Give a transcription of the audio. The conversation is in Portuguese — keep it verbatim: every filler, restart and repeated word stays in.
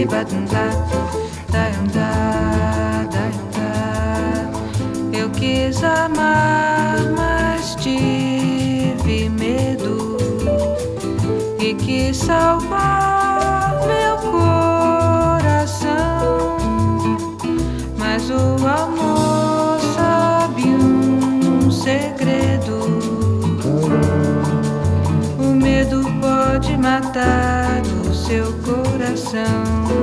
Eu quis amar, mas tive medo e quis salvar meu coração. Mas o amor sabe um segredo: o medo pode matar o seu coração.